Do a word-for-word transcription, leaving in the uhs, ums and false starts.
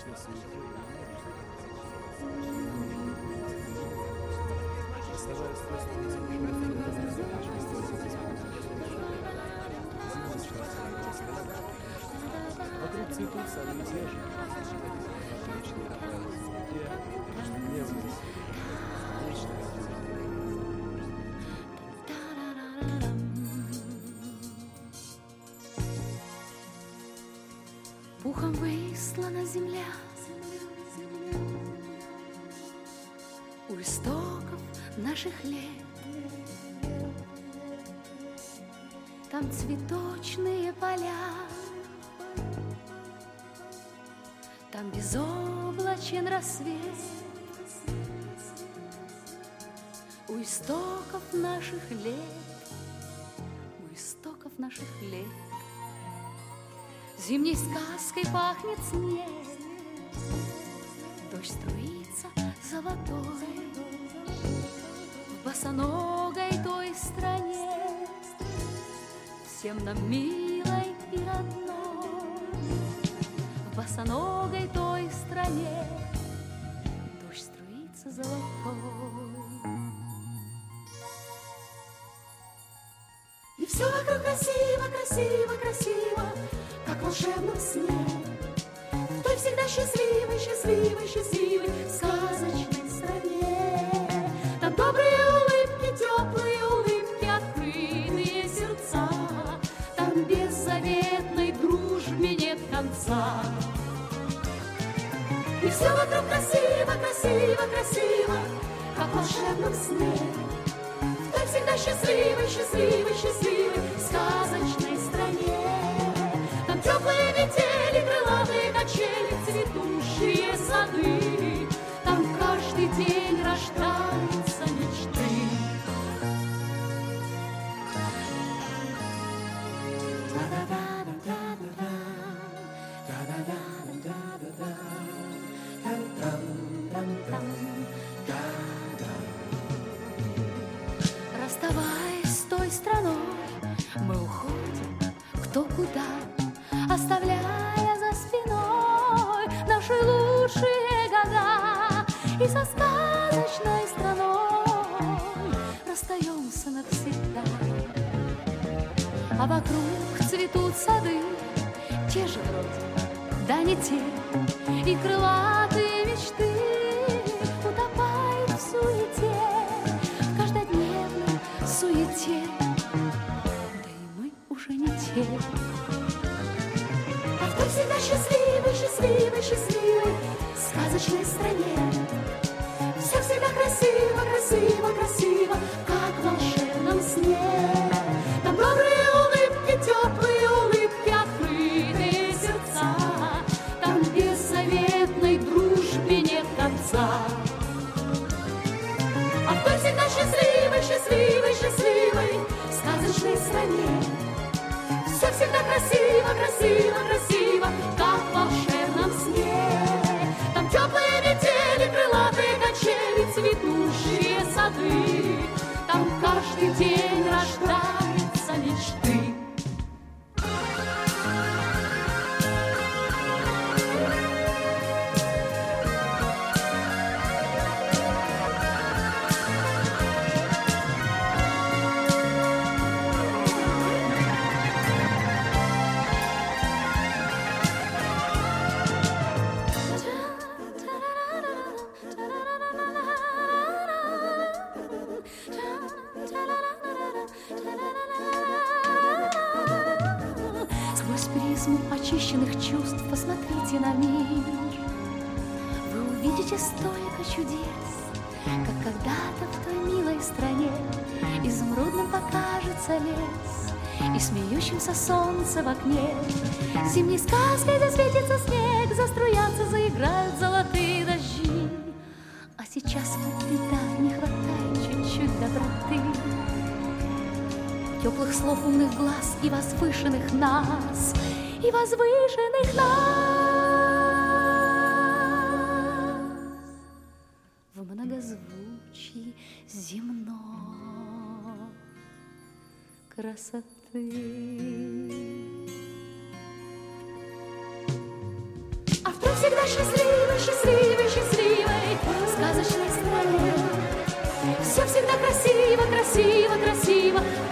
Вокруг цветут сады тяжи, вечные края везде, ежедневность, вечная Пухом выслана земля, у истоков наших лет. Там цветочные поля, там безоблачен рассвет. У истоков наших лет, у истоков наших лет. Зимней сказкой пахнет снег, дождь струится золотой в босоногой той стране, всем нам милой и родной. В босоногой той стране дождь струится золотой. И все вокруг красиво, красиво, красиво, как в волшебном сне. В той всегда счастливой, счастливой, счастливой сказочной стране. Там добрые улыбки, теплые улыбки, открытые сердца. Там беззаветной дружбе нет конца. И все вокруг красиво, красиво, красиво, как в волшебном сне. В той всегда счастливой, счастливой, счастливой сказочной стране. Там теплые метели, крылатые качели, цветущие сады. Там каждый день рождаются мечты. Расставаясь с той страной, мы уходим кто куда, оставляя за спиной наши лучшие года. И со сказочной страной расстаемся навсегда. А вокруг цветут сады, те же вроде, да не те. И крылатые мечты утопают в суете, в каждодневной суете. Да и мы уже не те. А в той всегда счастливой, счастливой, счастливой сказочной стране все всегда красиво, красиво, красиво, как в волшебном сне. Там добрые улыбки, теплые улыбки, открытые сердца. Там беззаветной дружбе нет конца. А в той всегда счастливой, счастливой, счастливой сказочной стране все всегда красиво, красиво, красиво, как в волшебном сне. Там теплые метели, крылатые качели, цветущие сады. Там каждый день рождаются мечты. Сквозь призму очищенных чувств посмотрите на мир. Вы увидите столько чудес, как когда-то в той милой стране. Изумрудным покажется лес и смеющимся солнце в окне. Зимней сказкой засветится снег, заструятся, заиграют золотые дожди. А сейчас вот беда, не хватает чуть-чуть доброты, теплых слов, умных глаз и возвышенных нас, и возвышенных нас в многозвучии земной красоты. А в той всегда счастливой, счастливой, счастливой сказочной стране. Все всегда красиво, красиво, красиво,